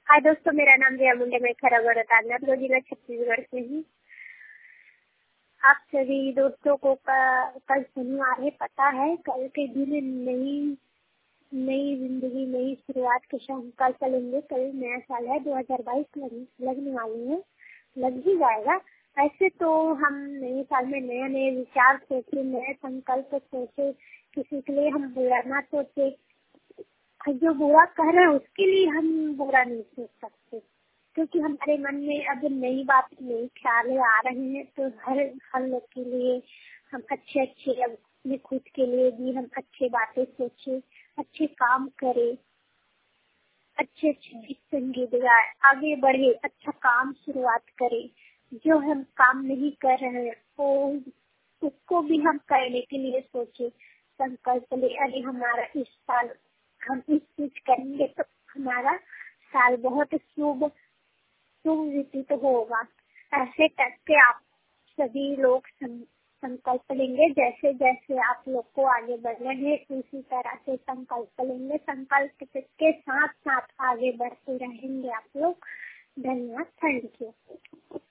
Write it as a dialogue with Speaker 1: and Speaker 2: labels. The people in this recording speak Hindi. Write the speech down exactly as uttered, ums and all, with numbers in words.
Speaker 1: हाय दोस्तों, मेरा नाम रिया मुंडे, मैं खरागढ़ ताजनगर जिला छत्तीसगढ़ से हूँ। आप सभी दोस्तों को कल शनिवार है, पता है कल के दिन नई नई जिंदगी नई शुरुआत के संकल्प लेंगे। कल नया साल है, दो हज़ार बाईस लगने वाली है, लग ही जाएगा। ऐसे तो हम नए साल में नए नए विचार सोचे, नए संकल्प सोचे, किसी के लिए हम बुरा ना सोचे। जो बुरा कह रहे हैं उसके लिए हम बुरा नहीं सोच सकते, क्योंकि हमारे मन में अब नई बात नई ख्याल आ रहे हैं। तो हर हर लोग के लिए हम अच्छे अच्छे अपने खुद के लिए भी हम अच्छी बातें सोचे, अच्छे काम करें, अच्छे अच्छे गीत संगीत गाए, आगे बढ़े, अच्छा काम शुरुआत करें। जो हम काम नहीं कर रहे हैं वो उसको भी हम करने के लिए सोचे, संकल्प ले। अरे हमारा इस साल हम इस चीज करेंगे तो हमारा साल बहुत शुभ शुभ व्यतीत होगा। ऐसे करके आप सभी लोग संकल्प लेंगे। जैसे जैसे आप लोग को आगे बढ़ना है उसी तरह से संकल्प लेंगे। संकल्प के साथ साथ आगे बढ़ते रहेंगे आप लोग। धन्यवाद, थैंक यू।